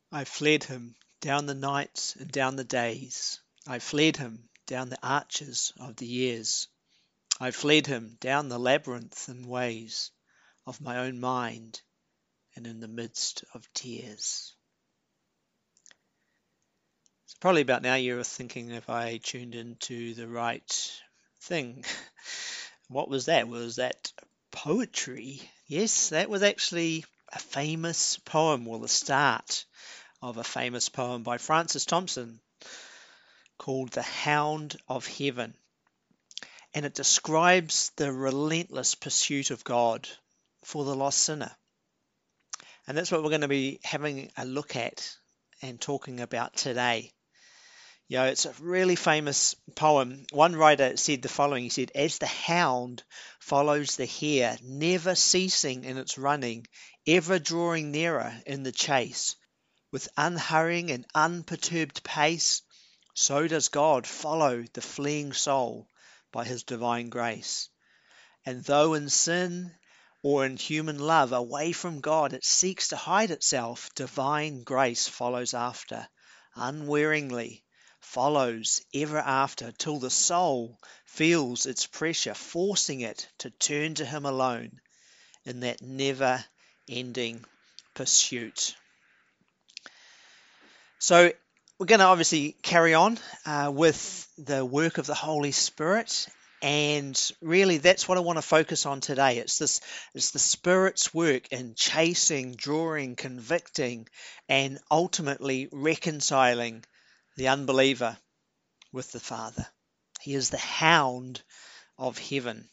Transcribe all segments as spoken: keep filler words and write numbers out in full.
I fled him down the nights and down the days. I fled him down the arches of the years. I fled him down the labyrinthine ways of my own mind and in the midst of tears. So probably about now you're thinking if I tuned into the right thing. What was that? Was that poetry? Yes, that was actually a famous poem, or the start of a famous poem by Francis Thompson called The Hound of Heaven. And it describes the relentless pursuit of God for the lost sinner. And that's what we're going to be having a look at and talking about today. You know, it's a really famous poem. One writer said the following. He said, "As the hound follows the hare, never ceasing in its running, ever drawing nearer in the chase, with unhurrying and unperturbed pace, so does God follow the fleeing soul by his divine grace. And though in sin or in human love, away from God it seeks to hide itself, divine grace follows after, unwearingly, follows ever after, till the soul feels its pressure, forcing it to turn to him alone in that never-ending pursuit." So we're going to obviously carry on uh, with the work of the Holy Spirit, and really that's what I want to focus on today. It's this, it's the Spirit's work in chasing, drawing, convicting, and ultimately reconciling the unbeliever with the Father. He is the hound of heaven.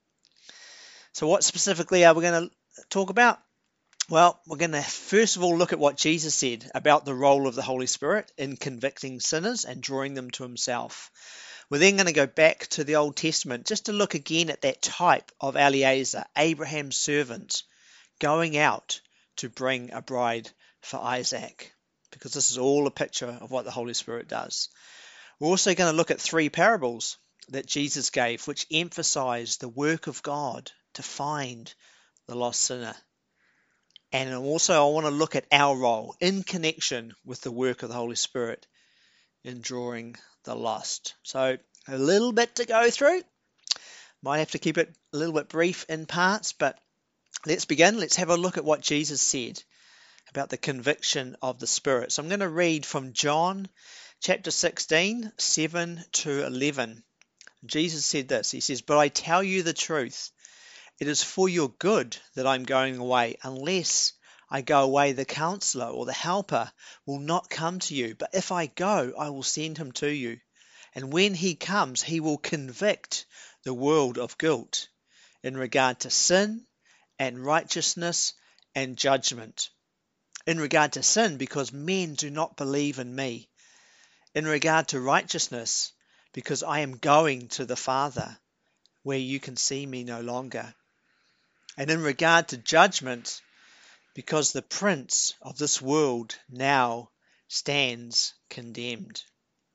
So what specifically are we going to talk about? Well, we're going to first of all look at what Jesus said about the role of the Holy Spirit in convicting sinners and drawing them to himself. We're then going to go back to the Old Testament just to look again at that type of Eliezer, Abraham's servant, going out to bring a bride for Isaac, because this is all a picture of what the Holy Spirit does. We're also going to look at three parables that Jesus gave, which emphasize the work of God to find the lost sinner. And also I want to look at our role in connection with the work of the Holy Spirit in drawing the lost. So a little bit to go through. Might have to keep it a little bit brief in parts, but let's begin. Let's have a look at what Jesus said about the conviction of the Spirit. So I'm going to read from John chapter sixteen, seven to eleven. Jesus said this. He says, "But I tell you the truth. It is for your good that I'm going away. Unless I go away, the counselor or the helper will not come to you. But if I go, I will send him to you. And when he comes, he will convict the world of guilt in regard to sin and righteousness and judgment. In regard to sin, because men do not believe in me. In regard to righteousness, because I am going to the Father, where you can see me no longer. And in regard to judgment, because the prince of this world now stands condemned."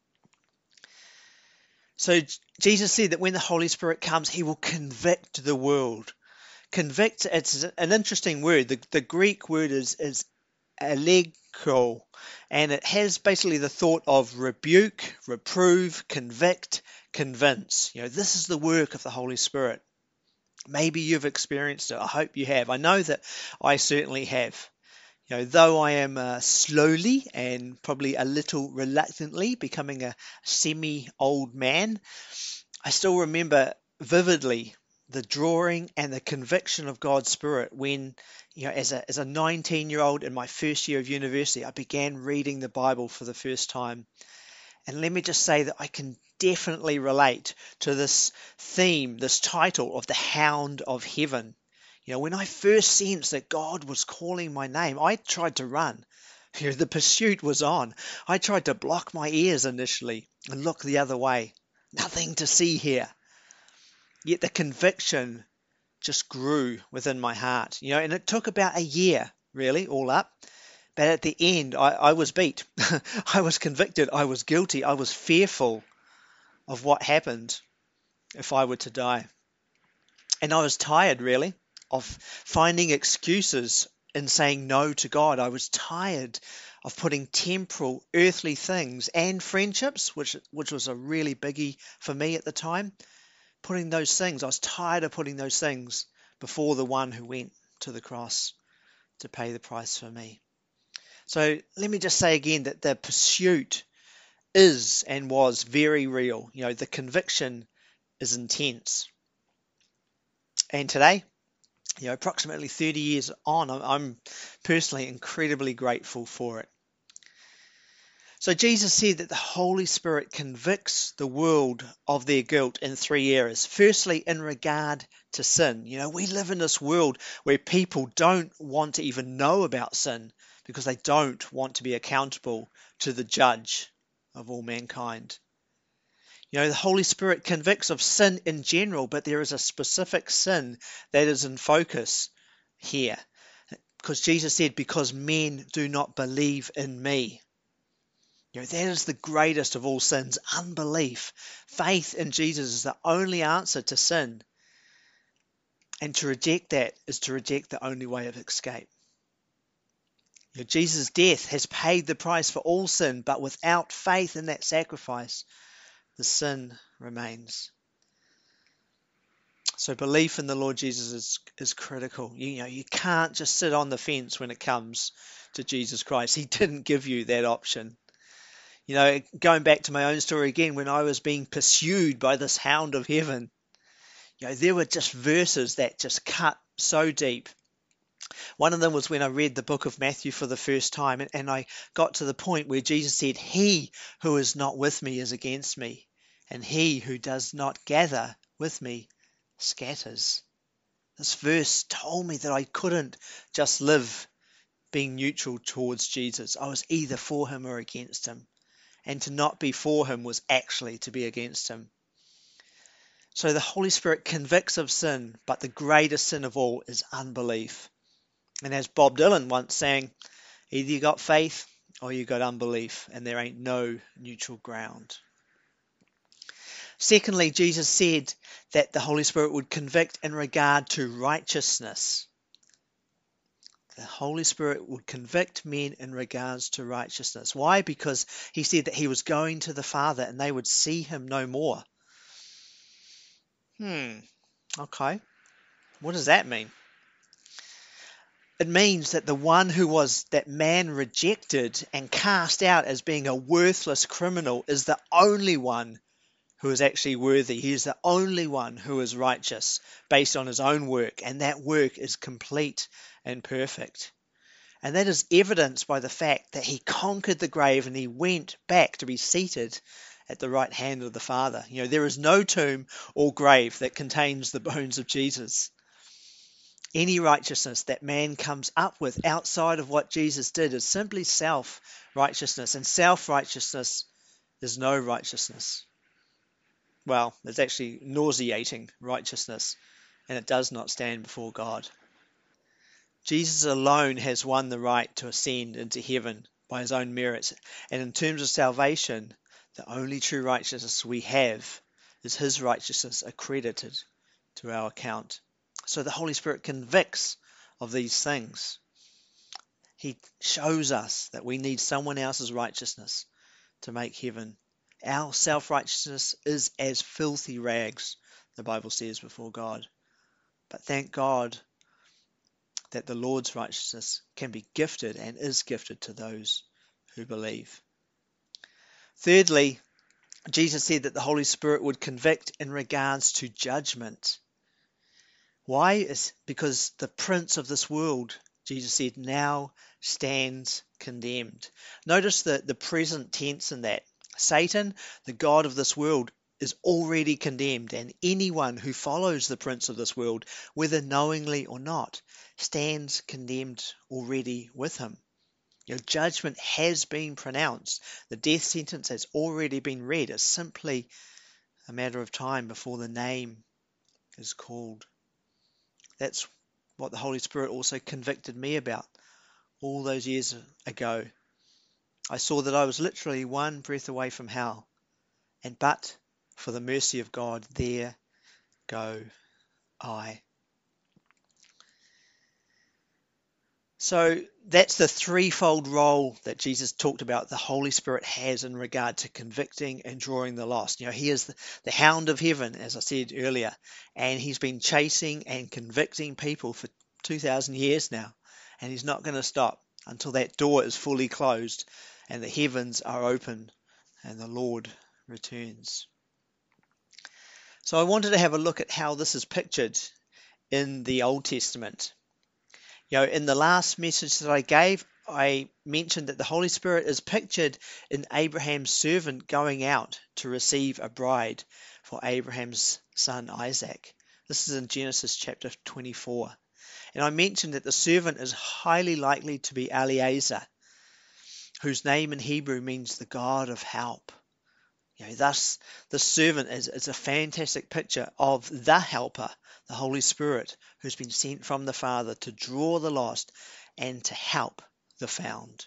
So Jesus said that when the Holy Spirit comes, he will convict the world. Convict, it's an interesting word. The, the Greek word is, is allegro, and it has basically the thought of rebuke, reprove, convict, convince. You know, this is the work of the Holy Spirit. Maybe you've experienced it. I hope you have. I know that I certainly have. You know, though I am uh, slowly and probably a little reluctantly becoming a semi-old man, I still remember vividly the drawing and the conviction of God's Spirit when, you know, as a as a nineteen-year-old in my first year of university, I began reading the Bible for the first time. And let me just say that I can definitely relate to this theme, this title of the Hound of Heaven. You know, when I first sensed that God was calling my name, I tried to run. You know, the pursuit was on. I tried to block my ears initially and look the other way. Nothing to see here. Yet the conviction just grew within my heart. You know, and it took about a year, really, all up. But at the end, I, I was beat. I was convicted. I was guilty. I was fearful of what happened if I were to die. And I was tired, really, of finding excuses in saying no to God. I was tired of putting temporal, earthly things and friendships, which which was a really biggie for me at the time. Putting those things, I was tired of putting those things before the one who went to the cross to pay the price for me. So let me just say again that the pursuit is and was very real. You know, the conviction is intense. And today, you know, approximately thirty years on, I'm personally incredibly grateful for it. So Jesus said that the Holy Spirit convicts the world of their guilt in three areas. Firstly, in regard to sin. You know, we live in this world where people don't want to even know about sin because they don't want to be accountable to the judge of all mankind. You know, the Holy Spirit convicts of sin in general, but there is a specific sin that is in focus here. Because Jesus said, because men do not believe in me. You know, that is the greatest of all sins, unbelief. Faith in Jesus is the only answer to sin. And to reject that is to reject the only way of escape. You know, Jesus' death has paid the price for all sin, but without faith in that sacrifice, the sin remains. So belief in the Lord Jesus is, is critical. You, you know, you can't just sit on the fence when it comes to Jesus Christ. He didn't give you that option. You know, going back to my own story again, when I was being pursued by this hound of heaven, you know, there were just verses that just cut so deep. One of them was when I read the book of Matthew for the first time, and, and I got to the point where Jesus said, he who is not with me is against me, and he who does not gather with me scatters. This verse told me that I couldn't just live being neutral towards Jesus. I was either for him or against him. And to not be for him was actually to be against him. So the Holy Spirit convicts of sin, but the greatest sin of all is unbelief. And as Bob Dylan once sang, either you got faith or you got unbelief, and there ain't no neutral ground. Secondly, Jesus said that the Holy Spirit would convict in regard to righteousness. The Holy Spirit would convict men in regards to righteousness. Why? Because he said that he was going to the Father and they would see him no more. Hmm, okay. What does that mean? It means that the one who was that man rejected and cast out as being a worthless criminal is the only one who is actually worthy. He is the only one who is righteous based on his own work, and that work is complete and perfect. And that is evidenced by the fact that he conquered the grave and he went back to be seated at the right hand of the Father. You know, there is no tomb or grave that contains the bones of Jesus. Any righteousness that man comes up with outside of what Jesus did is simply self-righteousness, and self-righteousness is no righteousness. Well, it's actually nauseating righteousness, and it does not stand before God. Jesus alone has won the right to ascend into heaven by his own merits. And in terms of salvation, the only true righteousness we have is his righteousness accredited to our account. So the Holy Spirit convicts of these things. He shows us that we need someone else's righteousness to make heaven. Our self-righteousness is as filthy rags, the Bible says, before God. But thank God that the Lord's righteousness can be gifted and is gifted to those who believe. Thirdly, Jesus said that the Holy Spirit would convict in regards to judgment. Why? Is because the prince of this world, Jesus said, now stands condemned. Notice the, the present tense in that. Satan, the god of this world, is already condemned, and anyone who follows the prince of this world, whether knowingly or not, stands condemned already with him. Your judgment has been pronounced. The death sentence has already been read. It's simply a matter of time before the name is called. That's what the Holy Spirit also convicted me about all those years ago. I saw that I was literally one breath away from hell, and but for the mercy of God, there go I. So that's the threefold role that Jesus talked about the Holy Spirit has in regard to convicting and drawing the lost. You know, he is the, the hound of heaven, as I said earlier, and he's been chasing and convicting people for two thousand years now, and he's not going to stop until that door is fully closed and the heavens are open and the Lord returns. So I wanted to have a look at how this is pictured in the Old Testament. You know, in the last message that I gave, I mentioned that the Holy Spirit is pictured in Abraham's servant going out to receive a bride for Abraham's son Isaac. This is in Genesis chapter twenty-four. And I mentioned that the servant is highly likely to be Eliezer, whose name in Hebrew means the God of help. You know, thus, the servant is, is a fantastic picture of the helper, the Holy Spirit, who's been sent from the Father to draw the lost and to help the found.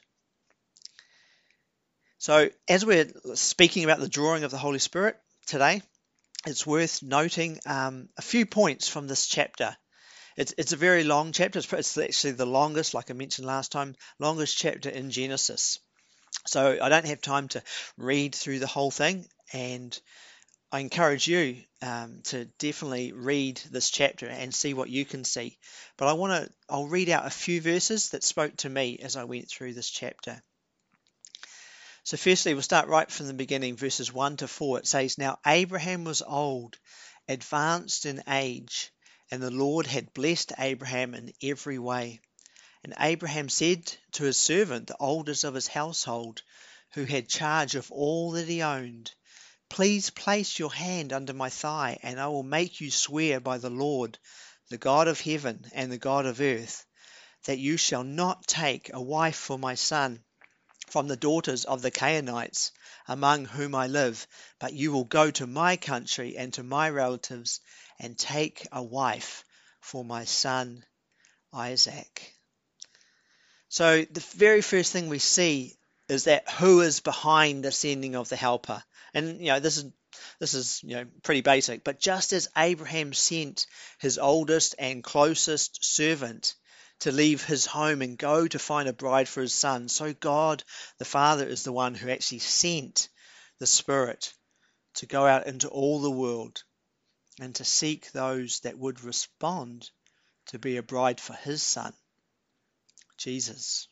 So, as we're speaking about the drawing of the Holy Spirit today, it's worth noting um, a few points from this chapter. It's, it's a very long chapter. It's, it's actually the longest, like I mentioned last time, longest chapter in Genesis. So I don't have time to read through the whole thing, and I encourage you um, to definitely read this chapter and see what you can see. But I want to, I'll read out a few verses that spoke to me as I went through this chapter. So firstly, we'll start right from the beginning, verses one to four. It says, "Now Abraham was old, advanced in age, and the Lord had blessed Abraham in every way. And Abraham said to his servant, the oldest of his household, who had charge of all that he owned, Please place your hand under my thigh, and I will make you swear by the Lord, the God of heaven and the God of earth, that you shall not take a wife for my son from the daughters of the Canaanites, among whom I live, but you will go to my country and to my relatives, and take a wife for my son Isaac." So the very first thing we see is that who is behind the sending of the helper. And you know, this is this is you know pretty basic, but just as Abraham sent his oldest and closest servant to leave his home and go to find a bride for his son, so God the Father is the one who actually sent the Spirit to go out into all the world and to seek those that would respond to be a bride for his son, Jesus.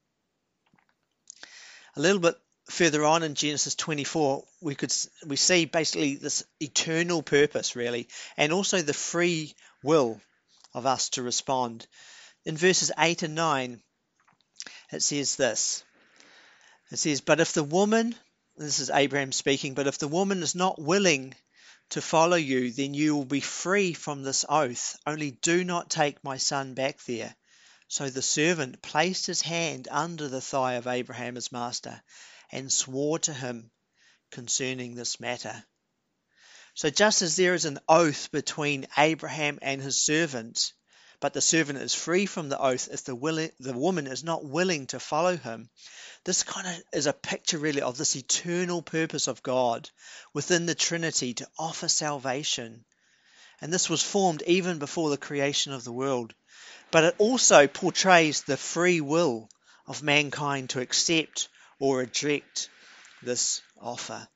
A little bit further on in Genesis twenty-four, we could we see basically this eternal purpose, really, and also the free will of us to respond. In verses eight and nine, it says this. It says, "But if the woman," this is Abraham speaking, "but if the woman is not willing to follow you, then you will be free from this oath. Only do not take my son back there." So the servant placed his hand under the thigh of Abraham his master and swore to him concerning this matter. So just as there is an oath between Abraham and his servant, but the servant is free from the oath if the, willing, the woman is not willing to follow him, this kind of is a picture really of this eternal purpose of God within the Trinity to offer salvation. And this was formed even before the creation of the world. But it also portrays the free will of mankind to accept or reject this offer.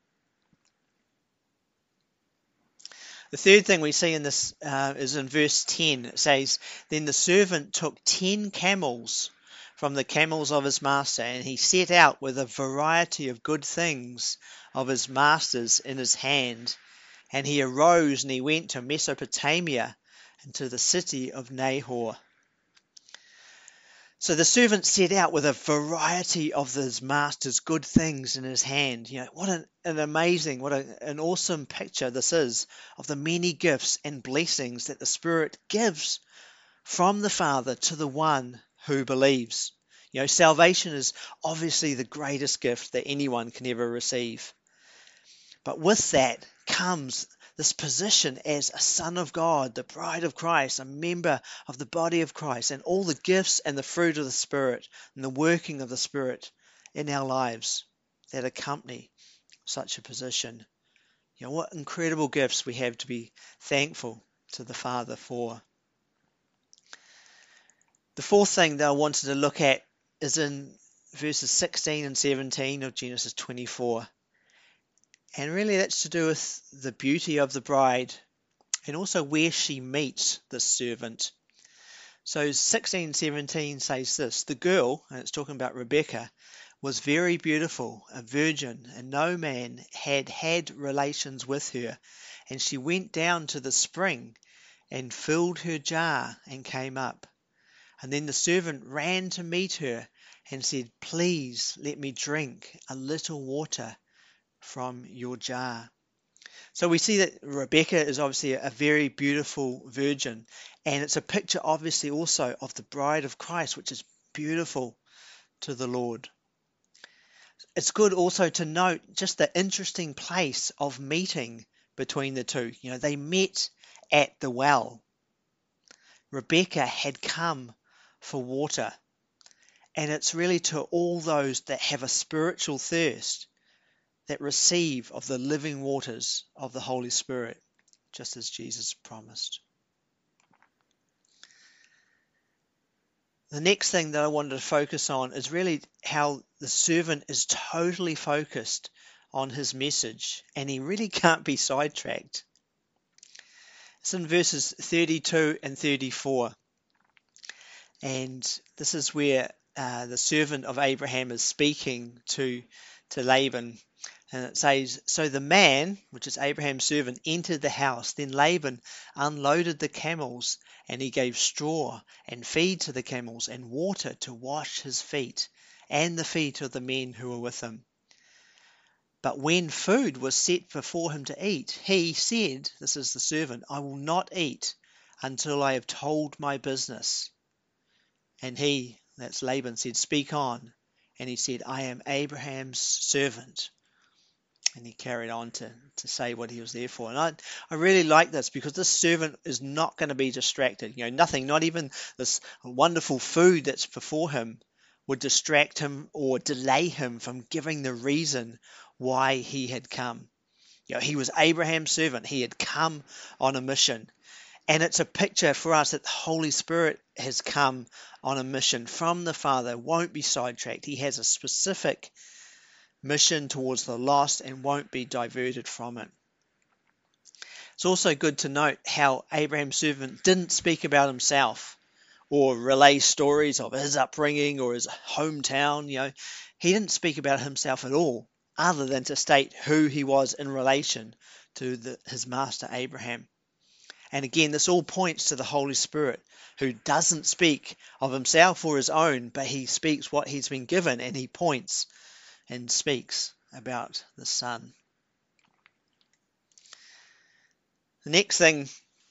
The third thing we see in this uh, is in verse ten. It says, "Then the servant took ten camels from the camels of his master, and he set out with a variety of good things of his master's in his hand. And he arose and he went to Mesopotamia and to the city of Nahor." So the servant set out with a variety of his master's good things in his hand. You know, what an, an amazing, what a, an awesome picture this is of the many gifts and blessings that the Spirit gives from the Father to the one who believes. You know, salvation is obviously the greatest gift that anyone can ever receive. But with that comes this position as a son of God, the bride of Christ, a member of the body of Christ, and all the gifts and the fruit of the Spirit and the working of the Spirit in our lives that accompany such a position. You know, what incredible gifts we have to be thankful to the Father for. The fourth thing that I wanted to look at is in verses sixteen and seventeen of Genesis twenty-four. And really that's to do with the beauty of the bride and also where she meets the servant. So sixteen and seventeen says this: the girl, and it's talking about Rebecca, was very beautiful, a virgin, and no man had had relations with her. And she went down to the spring and filled her jar and came up. And then the servant ran to meet her and said, "Please let me drink a little water from your jar." So we see that Rebecca is obviously a very beautiful virgin, and it's a picture obviously also of the bride of Christ, which is beautiful to the Lord. It's good also to note just the interesting place of meeting between the two. You know, they met at the well. Rebecca had come for water, and it's really to all those that have a spiritual thirst that receive of the living waters of the Holy Spirit, just as Jesus promised. The next thing that I wanted to focus on is really how the servant is totally focused on his message, and he really can't be sidetracked. It's in verses thirty-two and thirty-four, and this is where uh, the servant of Abraham is speaking to, to Laban. And it says, "So the man," which is Abraham's servant, "entered the house. Then Laban unloaded the camels, and he gave straw and feed to the camels and water to wash his feet and the feet of the men who were with him. But when food was set before him to eat, he said," this is the servant, "I will not eat until I have told my business." And he, that's Laban, said, "Speak on." And he said, "I am Abraham's servant." And he carried on to, to say what he was there for. And I, I really like this because this servant is not going to be distracted. You know, nothing, not even this wonderful food that's before him would distract him or delay him from giving the reason why he had come. You know, he was Abraham's servant. He had come on a mission. And it's a picture for us that the Holy Spirit has come on a mission from the Father, won't be sidetracked. He has a specific mission towards the lost and won't be diverted from it. It's also good to note how Abraham's servant didn't speak about himself or relay stories of his upbringing or his hometown. You know, he didn't speak about himself at all, other than to state who he was in relation to the, his master Abraham. And again, this all points to the Holy Spirit, who doesn't speak of himself or his own, but he speaks what he's been given, and he points and speaks about the Son. The next thing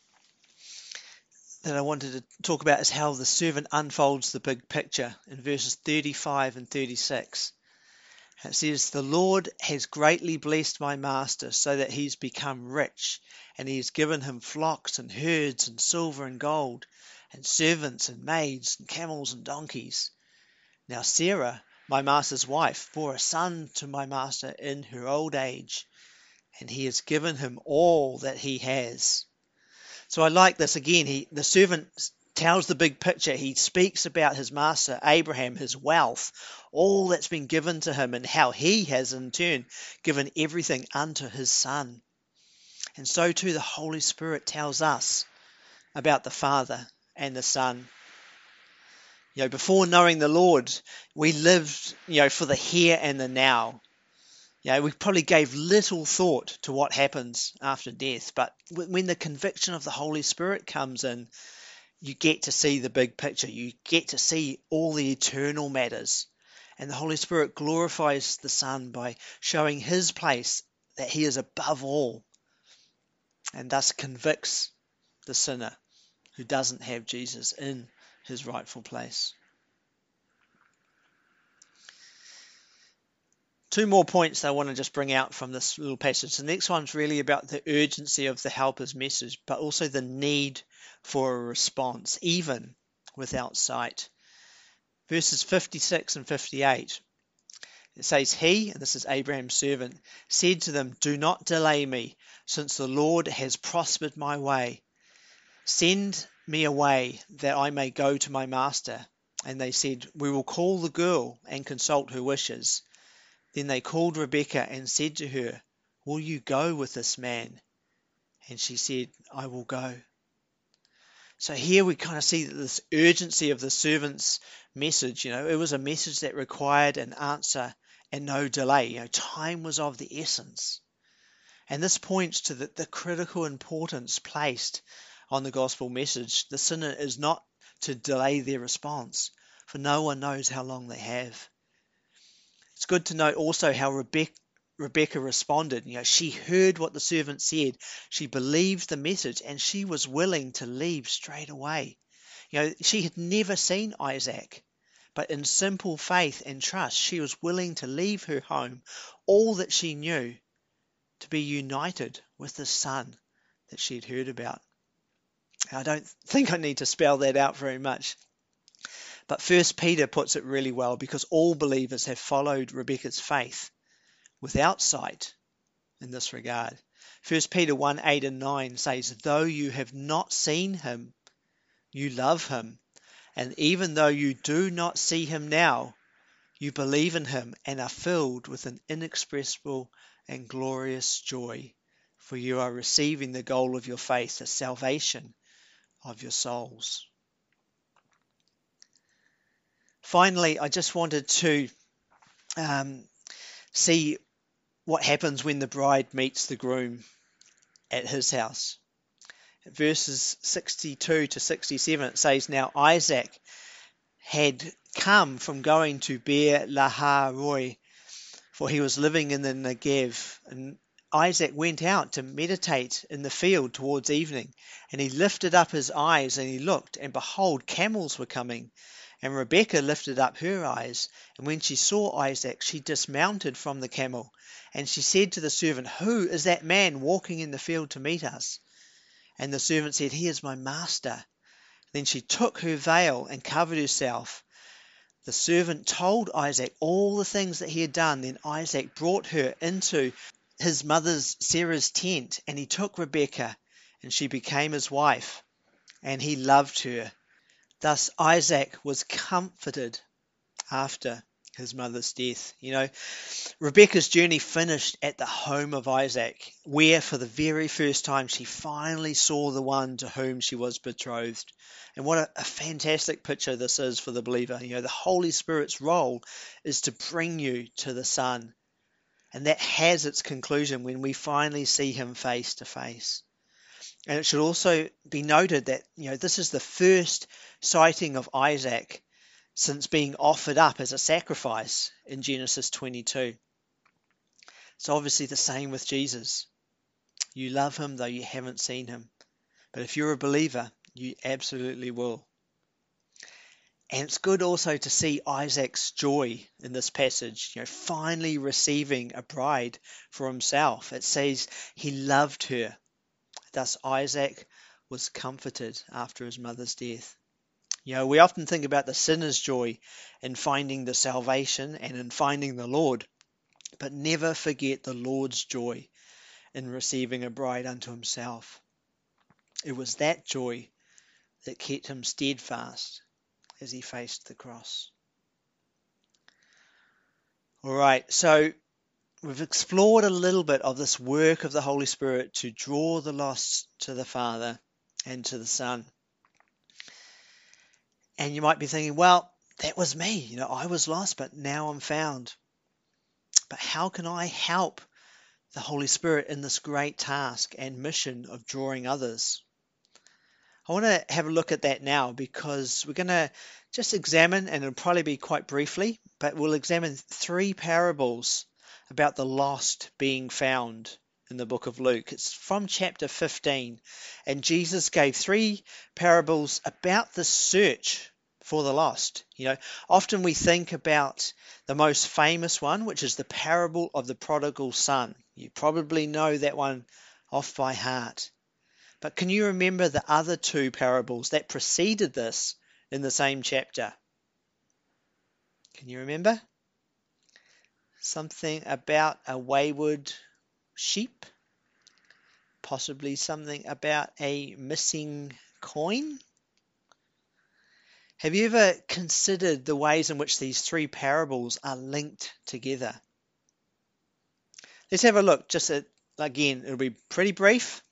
that I wanted to talk about is how the servant unfolds the big picture in verses thirty-five and thirty-six. It says, "The Lord has greatly blessed my master so that he's become rich, and he has given him flocks and herds and silver and gold, and servants and maids and camels and donkeys. Now Sarah, my master's wife, bore a son to my master in her old age, and he has given him all that he has." So I like this. Again, he, the servant tells the big picture. He speaks about his master, Abraham, his wealth, all that's been given to him, and how he has in turn given everything unto his son. And so too the Holy Spirit tells us about the Father and the Son. You know, before knowing the Lord, we lived, you know, for the here and the now. You know, we probably gave little thought to what happens after death. But when the conviction of the Holy Spirit comes in, you get to see the big picture. You get to see all the eternal matters. And the Holy Spirit glorifies the Son by showing his place, that he is above all, and thus convicts the sinner who doesn't have Jesus in his rightful place. Two more points that I want to just bring out from this little passage. The next one's really about the urgency of the helper's message, but also the need for a response, even without sight. Verses fifty-six and fifty-eight. It says, "He," and this is Abraham's servant, "said to them, 'Do not delay me, since the Lord has prospered my way. Send me away that I may go to my master. And they said, we will call the girl and consult her wishes. Then they called Rebekah and said to her, will you go with this man? And she said, I will go. So here we kind of see that this urgency of the servant's message, you know, it was a message that required an answer and no delay. You know, time was of the essence. And this points to the, the critical importance placed on the gospel message. The sinner is not to delay their response, for no one knows how long they have. It's good to note also how Rebecca, Rebecca responded. You know, she heard what the servant said. She believed the message and she was willing to leave straight away. You know, she had never seen Isaac, but in simple faith and trust, she was willing to leave her home, all that she knew, to be united with the son that she'd heard about. I don't think I need to spell that out very much. But First Peter puts it really well, because all believers have followed Rebecca's faith without sight in this regard. First Peter one, eight and nine says, though you have not seen him, you love him. And even though you do not see him now, you believe in him and are filled with an inexpressible and glorious joy, for you are receiving the goal of your faith, the salvation of your souls. Finally, I just wanted to um, see what happens when the bride meets the groom at his house. Verses sixty-two to sixty-seven, it says, now Isaac had come from going to Beer Lahai Roi, for he was living in the Negev. And Isaac went out to meditate in the field towards evening, and he lifted up his eyes, and he looked, and behold, camels were coming. And Rebekah lifted up her eyes, and when she saw Isaac, she dismounted from the camel. And she said to the servant, who is that man walking in the field to meet us? And the servant said, he is my master. Then she took her veil and covered herself. The servant told Isaac all the things that he had done. Then Isaac brought her into his mother's Sarah's tent, and he took Rebekah, and she became his wife, and he loved her. Thus Isaac was comforted after his mother's death. You know, Rebekah's journey finished at the home of Isaac, where for the very first time she finally saw the one to whom she was betrothed. And what a, a fantastic picture this is for the believer. You know, the Holy Spirit's role is to bring you to the Son. And that has its conclusion when we finally see him face to face. And it should also be noted that, you know, this is the first sighting of Isaac since being offered up as a sacrifice in Genesis twenty-two. It's obviously the same with Jesus. You love him though you haven't seen him. But if you're a believer, you absolutely will. And it's good also to see Isaac's joy in this passage, you know, finally receiving a bride for himself. It says he loved her. Thus Isaac was comforted after his mother's death. You know, we often think about the sinner's joy in finding the salvation and in finding the Lord, but never forget the Lord's joy in receiving a bride unto himself. It was that joy that kept him steadfast as he faced the cross. All right, so we've explored a little bit of this work of the Holy Spirit to draw the lost to the Father and to the Son. And you might be thinking, well, that was me. You know, I was lost, but now I'm found. But how can I help the Holy Spirit in this great task and mission of drawing others? I want to have a look at that now, because we're going to just examine, and it'll probably be quite briefly, but we'll examine three parables about the lost being found in the book of Luke. It's from chapter fifteen, and Jesus gave three parables about the search for the lost. You know, often we think about the most famous one, which is the parable of the prodigal son. You probably know that one off by heart. But can you remember the other two parables that preceded this in the same chapter? Can you remember? Something about a wayward sheep? Possibly something about a missing coin? Have you ever considered the ways in which these three parables are linked together? Let's have a look. Just at, again, it'll be pretty brief,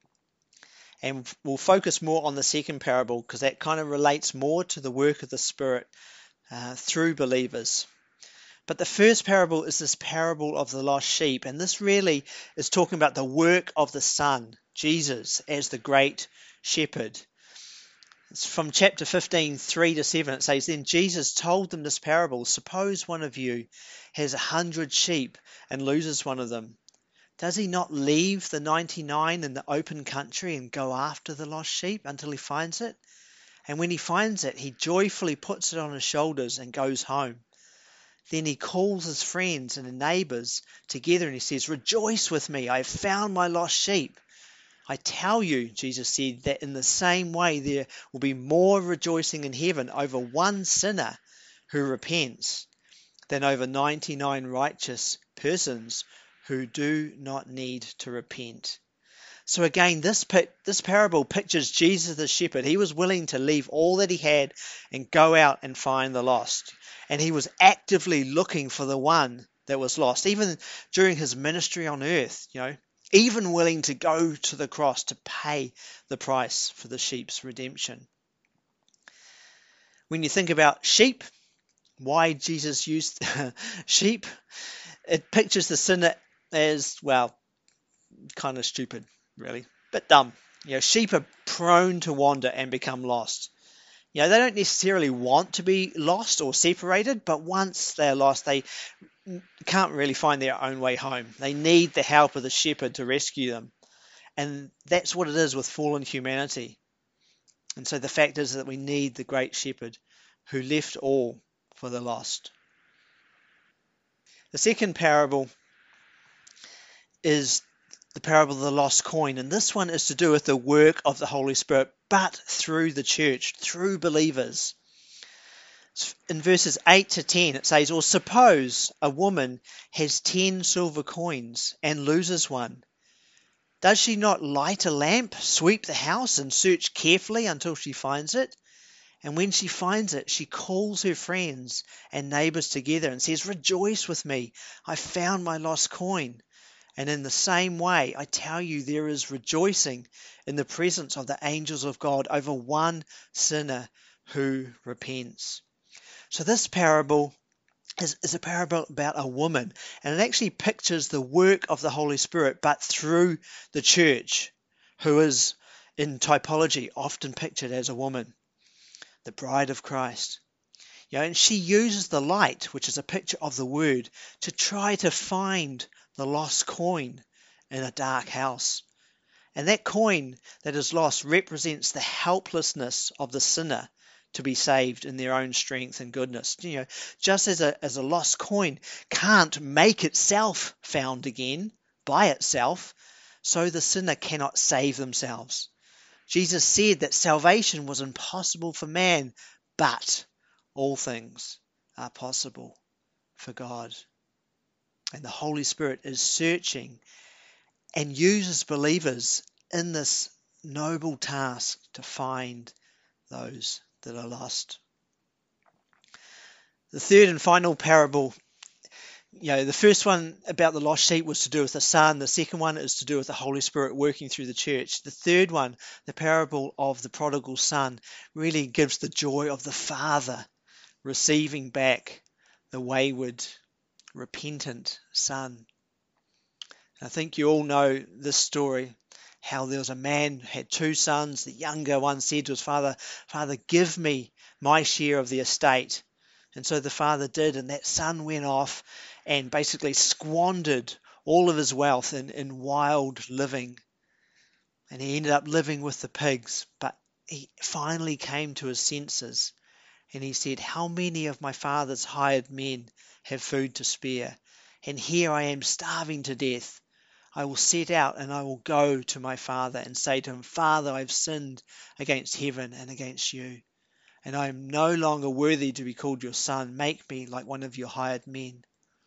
and we'll focus more on the second parable because that kind of relates more to the work of the Spirit uh, through believers. But the first parable is this parable of the lost sheep, and this really is talking about the work of the Son, Jesus, as the great shepherd. It's from chapter fifteen, three to seven. It says, Then Jesus told them this parable. Suppose one of you has a hundred sheep and loses one of them. Does he not leave the ninety-nine in the open country and go after the lost sheep until he finds it? And when he finds it, he joyfully puts it on his shoulders and goes home. Then he calls his friends and neighbors together and he says, Rejoice with me, I have found my lost sheep. I tell you, Jesus said, that in the same way there will be more rejoicing in heaven over one sinner who repents than over ninety-nine righteous persons who do not need to repent. So again, this this parable pictures Jesus the shepherd. He was willing to leave all that he had and go out and find the lost. And he was actively looking for the one that was lost, even during his ministry on earth, you know. Even willing to go to the cross to pay the price for the sheep's redemption. When you think about sheep, why Jesus used sheep, it pictures the sinner as, well, kind of stupid, really, but dumb. You know, sheep are prone to wander and become lost. You know, they don't necessarily want to be lost or separated, but once they're lost, they can't really find their own way home. They need the help of the shepherd to rescue them. And that's what it is with fallen humanity. And so the fact is that we need the great shepherd who left all for the lost. The second parable is the parable of the lost coin. And this one is to do with the work of the Holy Spirit, but through the church, through believers. In verses eight to ten, it says, Or suppose a woman has ten silver coins and loses one. Does she not light a lamp, sweep the house, and search carefully until she finds it? And when she finds it, she calls her friends and neighbors together and says, Rejoice with me, I found my lost coin. And in the same way, I tell you, there is rejoicing in the presence of the angels of God over one sinner who repents. So this parable is, is a parable about a woman, and it actually pictures the work of the Holy Spirit, but through the church, who is in typology often pictured as a woman, the bride of Christ. You know, and she uses the light, which is a picture of the word, to try to find the lost coin in a dark house. And that coin that is lost represents the helplessness of the sinner to be saved in their own strength and goodness. You know, just as a as a lost coin can't make itself found again by itself, so the sinner cannot save themselves. Jesus said that salvation was impossible for man, but all things are possible for God. And the Holy Spirit is searching and uses believers in this noble task to find those that are lost. The third and final parable, you know, the first one about the lost sheep was to do with the Son. The second one is to do with the Holy Spirit working through the church. The third one, the parable of the prodigal son, really gives the joy of the Father receiving back the wayward, repentant son. I think you all know this story, how there was a man who had two sons. The younger one said to his father, Father, give me my share of the estate. And so the father did, and that son went off and basically squandered all of his wealth in, in wild living. And he ended up living with the pigs, but he finally came to his senses. And he said, how many of my father's hired men have food to spare? And here I am starving to death. I will set out and I will go to my father and say to him, Father, I have sinned against heaven and against you, and I am no longer worthy to be called your son. Make me like one of your hired men.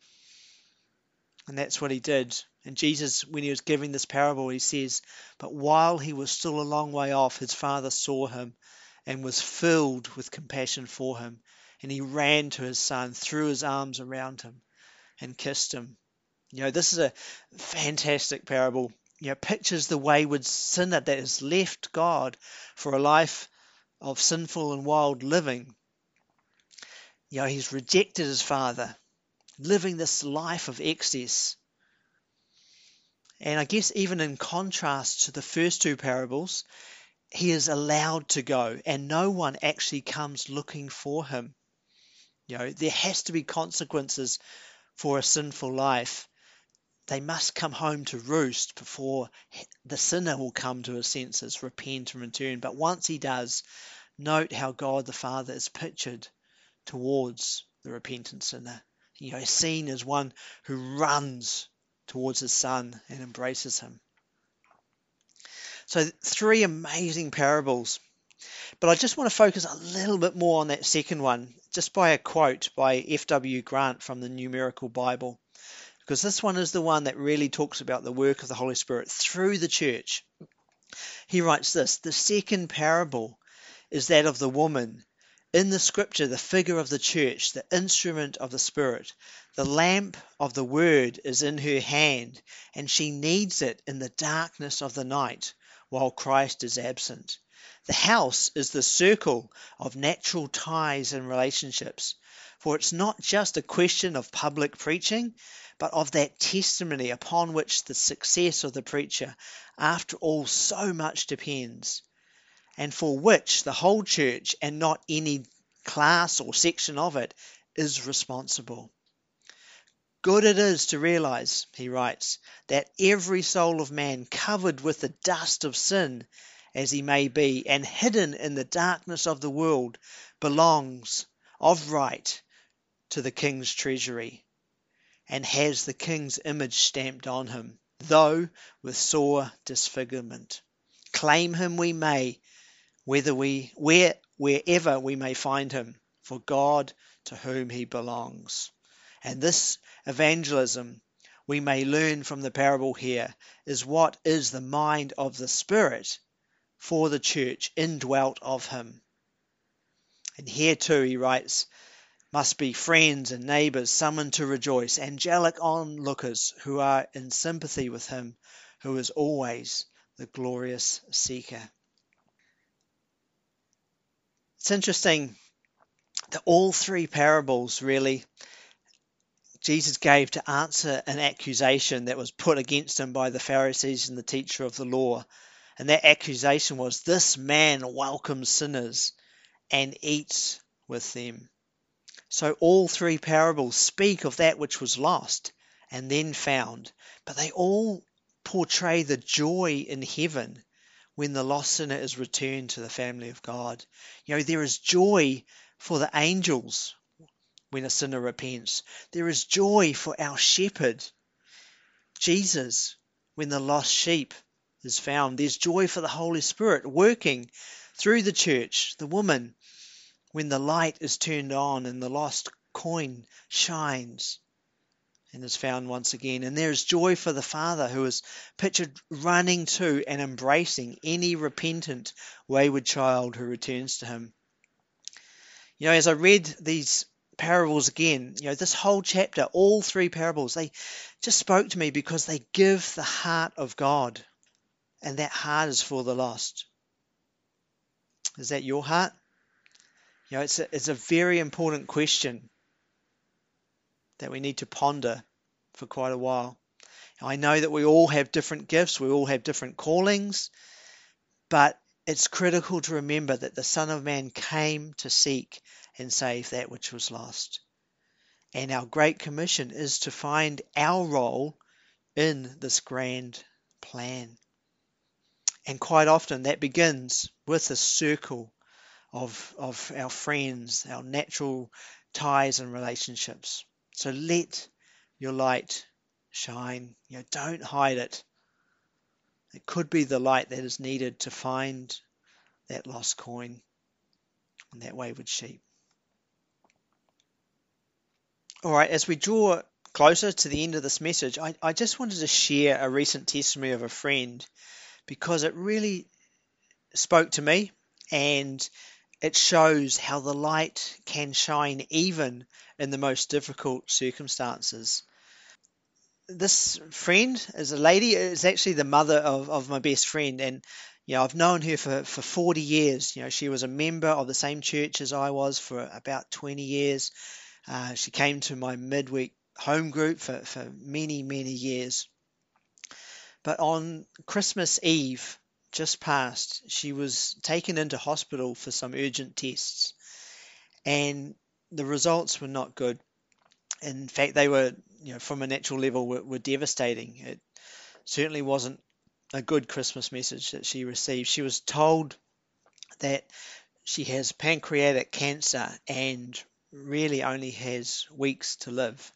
And that's what he did. And Jesus, when he was giving this parable, he says, but while he was still a long way off, his father saw him and was filled with compassion for him. And he ran to his son, threw his arms around him, and kissed him. You know, this is a fantastic parable. You know, pictures the wayward sinner that has left God for a life of sinful and wild living. You know, he's rejected his father, living this life of excess. And I guess even in contrast to the first two parables, he is allowed to go and no one actually comes looking for him. You know, there has to be consequences for a sinful life. They must come home to roost before the sinner will come to his senses, repent and return. But once he does, note how God the Father is pictured towards the repentant sinner. You know, seen as one who runs towards his son and embraces him. So three amazing parables. But I just want to focus a little bit more on that second one, just by a quote by F W Grant from the Numerical Bible. Because this one is the one that really talks about the work of the Holy Spirit through the church. He writes this: the second parable is that of the woman. In the scripture, the figure of the church, the instrument of the Spirit, the lamp of the word is in her hand, and she needs it in the darkness of the night while Christ is absent. The house is the circle of natural ties and relationships, for it's not just a question of public preaching, but of that testimony upon which the success of the preacher, after all, so much depends, and for which the whole church, and not any class or section of it, is responsible. Good it is to realize, he writes, that every soul of man, covered with the dust of sin, as he may be, and hidden in the darkness of the world, belongs of right to the King's treasury, and has the King's image stamped on him, though with sore disfigurement. Claim him we may, whether we where wherever we may find him, for God to whom he belongs. And this evangelism, we may learn from the parable here, is what is the mind of the Spirit for the church, indwelt of him. And here too, he writes, must be friends and neighbours summoned to rejoice, angelic onlookers who are in sympathy with him who is always the glorious seeker. It's interesting that all three parables really Jesus gave to answer an accusation that was put against him by the Pharisees and the teacher of the law. And that accusation was, this man welcomes sinners and eats with them. So all three parables speak of that which was lost and then found, but they all portray the joy in heaven when the lost sinner is returned to the family of God. You know, there is joy for the angels when a sinner repents. There is joy for our shepherd, Jesus, when the lost sheep is found. There's joy for the Holy Spirit working through the church, the woman, when the light is turned on and the lost coin shines and is found once again. And there is joy for the Father, who is pictured running to and embracing any repentant wayward child who returns to him. You know, as I read these parables again, you know, this whole chapter, all three parables, they just spoke to me because they give the heart of God, and that heart is for the lost. Is that your heart? You know, it's a, it's a very important question that we need to ponder for quite a while. I know that we all have different gifts, we all have different callings, but it's critical to remember that the Son of Man came to seek and save that which was lost. And our Great Commission is to find our role in this grand plan. And quite often that begins with a circle of, of our friends, our natural ties and relationships. So let your light shine. You know, don't hide it. It could be the light that is needed to find that lost coin and that wayward sheep. All right, as we draw closer to the end of this message, I, I just wanted to share a recent testimony of a friend because it really spoke to me, and It shows how the light can shine even in the most difficult circumstances. This friend is a lady, is actually the mother of, of my best friend, and you know, I've known her for, for forty years. You know, she was a member of the same church as I was for about twenty years. Uh, she came to my midweek home group for, for many, many years. But on Christmas Eve, just past, she was taken into hospital for some urgent tests, and the results were not good. In fact, they were, you know, from a natural level, were, were devastating. It certainly wasn't a good Christmas message that she received. She was told that she has pancreatic cancer and really only has weeks to live.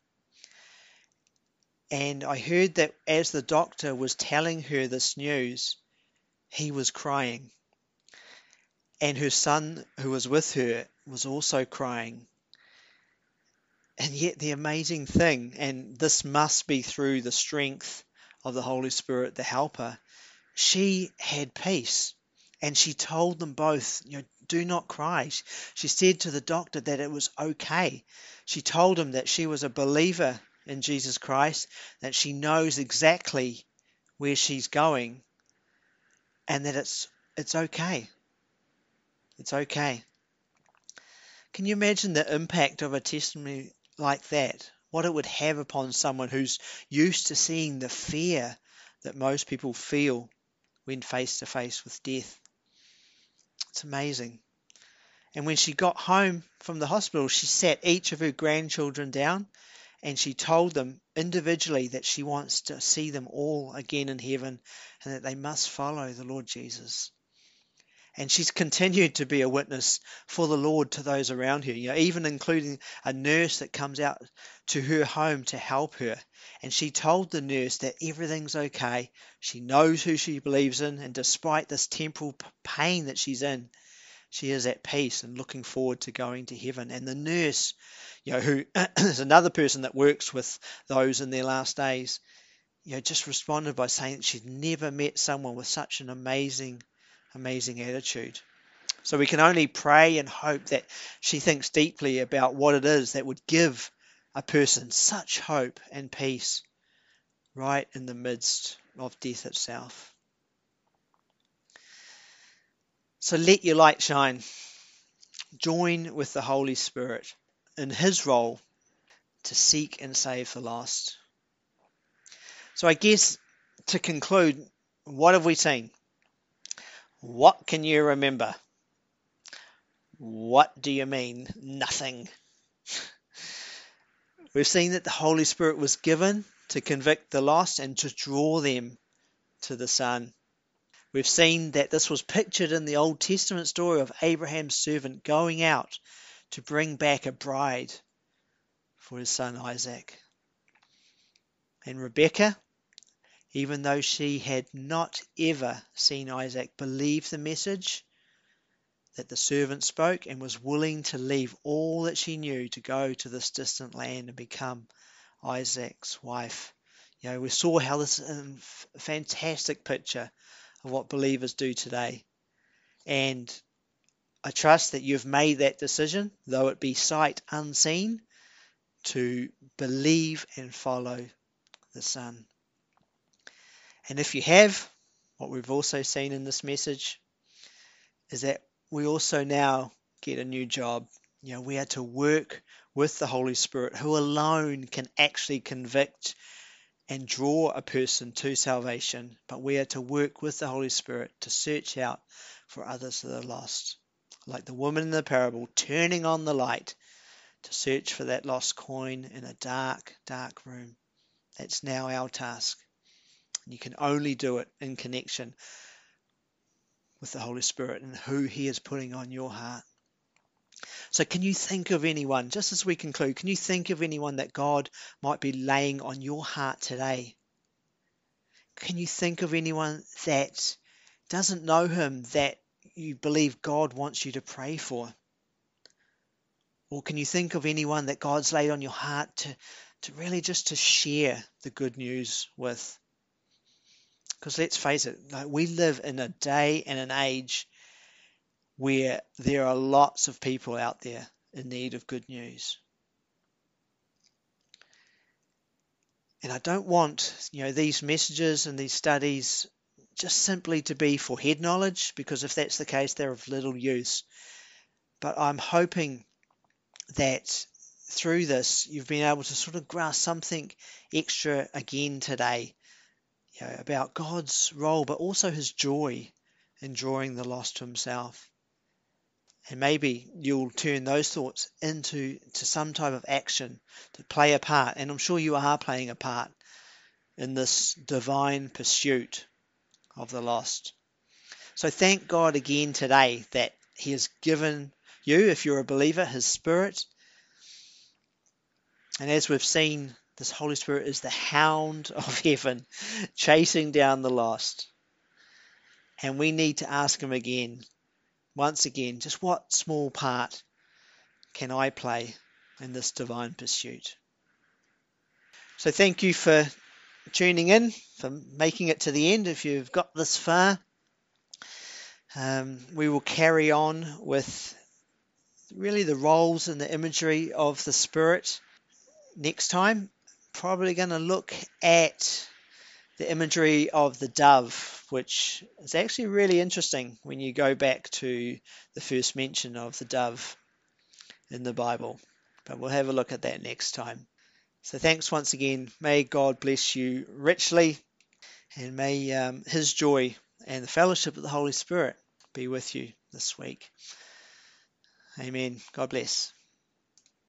And I heard that as the doctor was telling her this news, he was crying. And her son, who was with her, was also crying. And yet, the amazing thing, and this must be through the strength of the Holy Spirit, the helper, she had peace. And she told them both, you know, do not cry. She said to the doctor that it was okay. She told him that she was a believer in Jesus Christ, that she knows exactly where she's going, and that it's it's okay. It's okay. Can you imagine the impact of a testimony like that? What it would have upon someone who's used to seeing the fear that most people feel when face to face with death. It's amazing. And when she got home from the hospital, she sat each of her grandchildren down and she told them individually that she wants to see them all again in heaven and that they must follow the Lord Jesus. And she's continued to be a witness for the Lord to those around her, you know, even including a nurse that comes out to her home to help her. And she told the nurse that everything's okay. She knows who she believes in, and despite this temporal pain that she's in, she is at peace and looking forward to going to heaven. And the nurse, you know, who is another person that works with those in their last days, you know, just responded by saying that she'd never met someone with such an amazing amazing attitude. So we can only pray and hope that she thinks deeply about what it is that would give a person such hope and peace right in the midst of death itself. So let your light shine. Join with the Holy Spirit in his role to seek and save the lost. So I guess to conclude, what have we seen? What can you remember? What do you mean? Nothing. We've seen that the Holy Spirit was given to convict the lost and to draw them to the Son. We've seen that this was pictured in the Old Testament story of Abraham's servant going out to bring back a bride for his son Isaac. And Rebekah, even though she had not ever seen Isaac, believed the message that the servant spoke and was willing to leave all that she knew to go to this distant land and become Isaac's wife. You know, we saw how this is a fantastic picture of what believers do today. And I trust that you've made that decision, though it be sight unseen, to believe and follow the Son. And if you have, what we've also seen in this message is that we also now get a new job. You know, we are to work with the Holy Spirit, who alone can actually convict and draw a person to salvation, but we are to work with the Holy Spirit to search out for others that are lost. Like the woman in the parable, turning on the light to search for that lost coin in a dark, dark room. That's now our task. You can only do it in connection with the Holy Spirit and who he is putting on your heart. So can you think of anyone, just as we conclude, can you think of anyone that God might be laying on your heart today? Can you think of anyone that doesn't know him that you believe God wants you to pray for? Or can you think of anyone that God's laid on your heart to, to really just to share the good news with? Because let's face it, like we live in a day and an age where there are lots of people out there in need of good news. And I don't want, you know, these messages and these studies just simply to be for head knowledge, because if that's the case, they're of little use. But I'm hoping that through this, you've been able to sort of grasp something extra again today, you know, about God's role, but also his joy in drawing the lost to himself. And maybe you'll turn those thoughts into to some type of action to play a part. And I'm sure you are playing a part in this divine pursuit of the lost. So thank God again today that he has given you, if you're a believer, his Spirit. And as we've seen, this Holy Spirit is the hound of heaven, chasing down the lost. And we need to ask him again, once again, just what small part can I play in this divine pursuit? So thank you for tuning in, for making it to the end. If you've got this far, um, we will carry on with really the roles and the imagery of the Spirit next time. Probably going to look at the imagery of the dove, which is actually really interesting when you go back to the first mention of the dove in the Bible. But we'll have a look at that next time. So thanks once again. May God bless you richly, and may um, his joy and the fellowship of the Holy Spirit be with you this week. Amen. God bless.